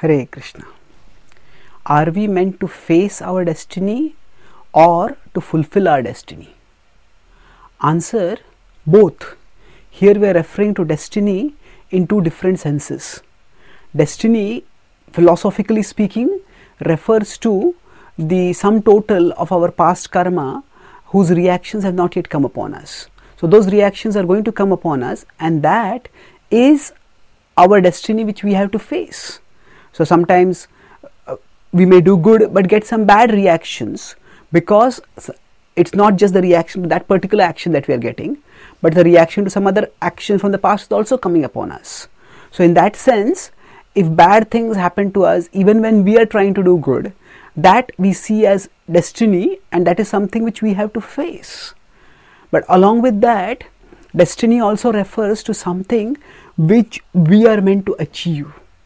Hare Krishna. Are we meant to face our destiny or to fulfill our destiny? Answer: both. Here we are referring to destiny in two different senses. Destiny, philosophically speaking, refers to the sum total of our past karma whose reactions have not yet come upon us. So those reactions are going to come upon us, and that is our destiny which we have to face. So sometimes we may do good but get some bad reactions, because it's not just the reaction to that particular action that we are getting, but the reaction to some other action from the past is also coming upon us. So in that sense, if bad things happen to us even when we are trying to do good, that we see as destiny, and that is something which we have to face. But along with that, destiny also refers to something which we are meant to achieve.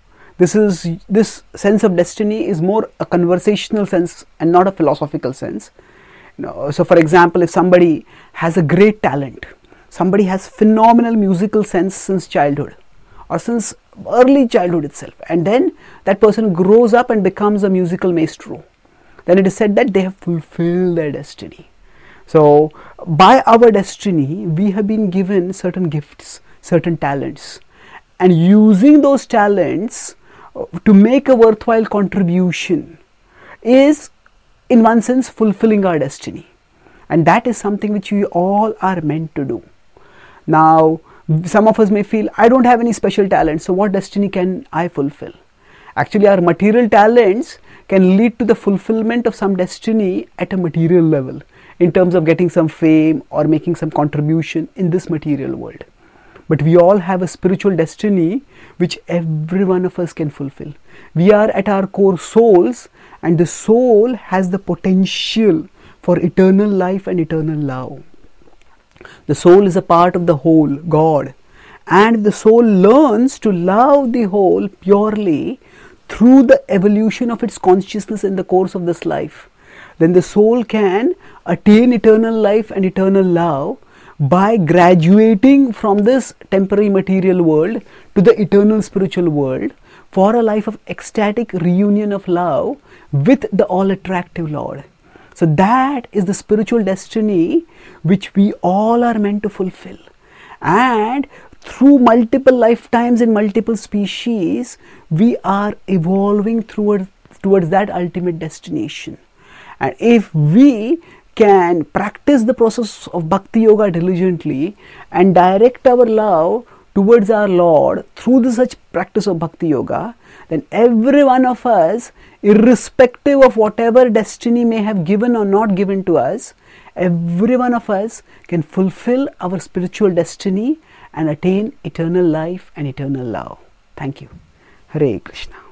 This sense of destiny is more a conversational sense and not a philosophical sense. So for example, if somebody has a great talent, somebody has phenomenal musical sense since childhood or since early childhood itself, and then that person grows up and becomes a musical maestro, then it is said that they have fulfilled their destiny. So by our destiny, we have been given certain gifts, certain talents, and using those talents to make a worthwhile contribution is, in one sense, fulfilling our destiny. And that is something which we all are meant to do. Now, some of us may feel, I don't have any special talent, so what destiny can I fulfill? Actually, our material talents can lead to the fulfillment of some destiny at a material level, in terms of getting some fame or making some contribution in this material world. But we all have a spiritual destiny which every one of us can fulfill. We are at our core souls, and the soul has the potential for eternal life and eternal love. The soul is a part of the whole, God, and the soul learns to love the whole purely through the evolution of its consciousness in the course of this life. Then the soul can attain eternal life and eternal love by graduating from this temporary material world to the eternal spiritual world, for a life of ecstatic reunion of love with the all-attractive Lord. So that is the spiritual destiny which we all are meant to fulfill. And through multiple lifetimes in multiple species, we are evolving towards that ultimate destination. And if we can practice the process of Bhakti Yoga diligently and direct our love towards our Lord through the such practice of Bhakti Yoga, then every one of us, irrespective of whatever destiny may have given or not given to us, every one of us can fulfill our spiritual destiny and attain eternal life and eternal love. Thank you. Hare Krishna.